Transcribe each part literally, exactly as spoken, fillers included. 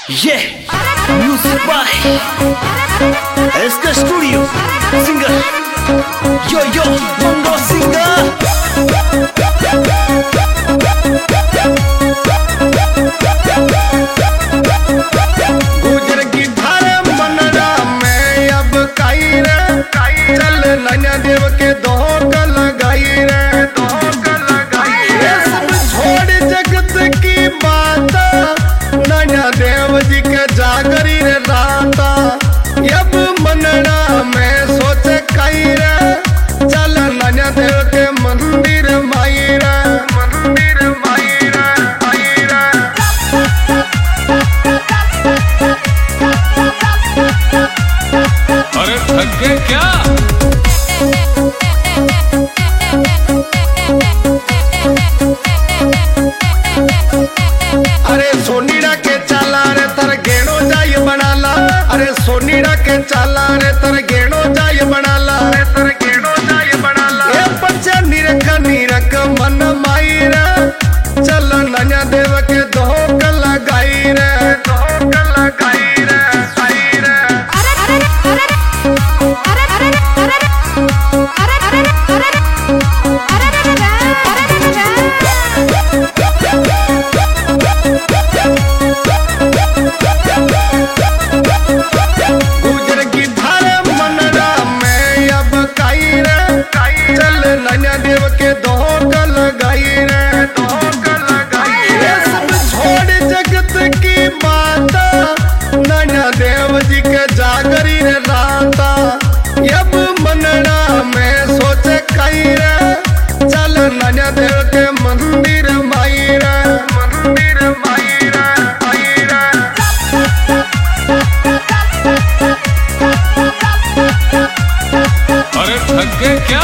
Yeah, music by S K Studio, singer Yo Yo Bongo singer. गुजर की धारे Monera में अब काई रे चल नैना देव के दोक लगाई रे दोक लगाई रे सब छोड़ जगत की बात नैना देव जी के जागरी रे राता अब मनरा में सोचे काई रे चल नैना देव के मंदिर माई रे मंदिर माई रे आई रे। अरे थक गए क्या? अरे सोनीड़ा के चाला रे तर गेणो जाय बनाला अरे सोनीड़ा के चाला रे तर गेणो जाय बनाला रे तर गेणो जाय बनाला ए बच्चा निरख निरख मन माई रे चल नैना देव के दोक लगाई रे दोक लगाई रे आई रे। गुजर की धारे मनरा में अब काई रे चल नैना देव के दोक लगाई रे दोक लगाई रे सब छोड़ जगत की बात नैना देव जी के जागरी रे राता अब मनरा में सोचे काई रे चल नैना देव के मंदिर माई रे मंदिर माई रे आई रे। अरे थक गए क्या?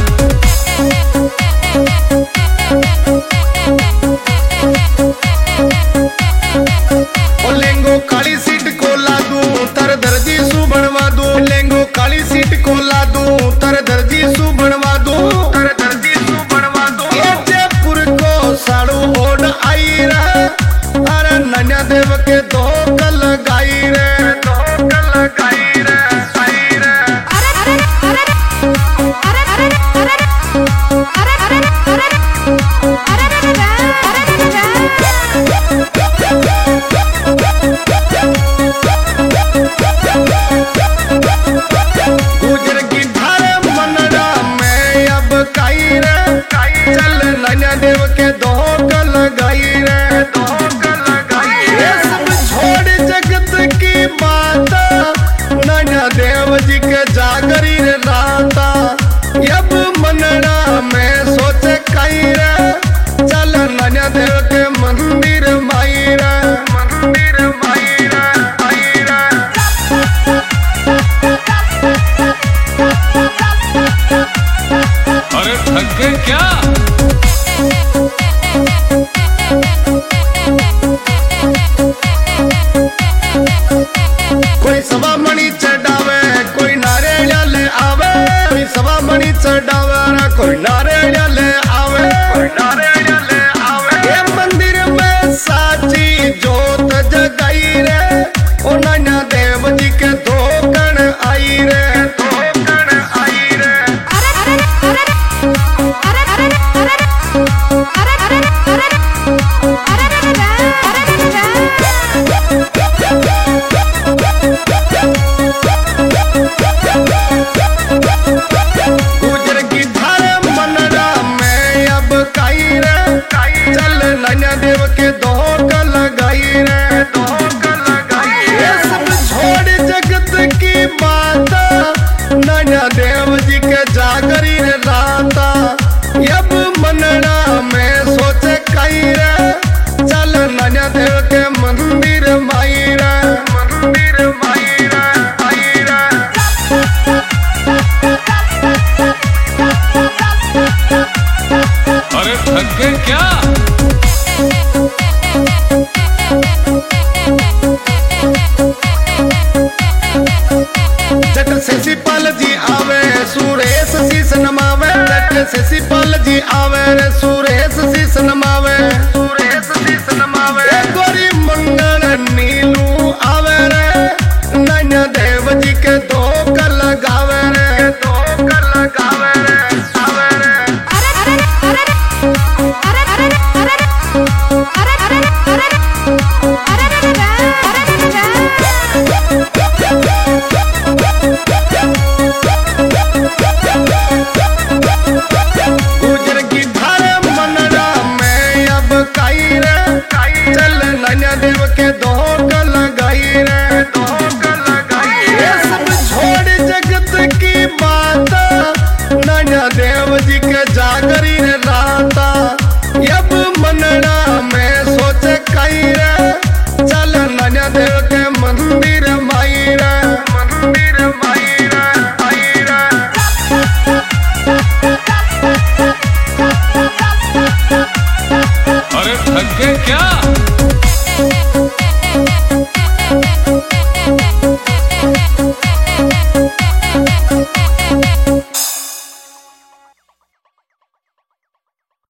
ओ लेंगो काली सीट को ला दूं तर दर्जी सु बनवा दूं लेंगो काली सीट को ला दूं तर दर्जी सु बनवा दूं तर दर्जी सु बनवा दूं ये जयपुर को साड़ू ओढ़ आई रे अरे नैना देव के दोक लगाई रे दोक लगाई रे आई रे। गुजर की धारे मनरा में अब काई रे चल नैना देव के दोक लगाई रे दोक लगाई रे सब के दो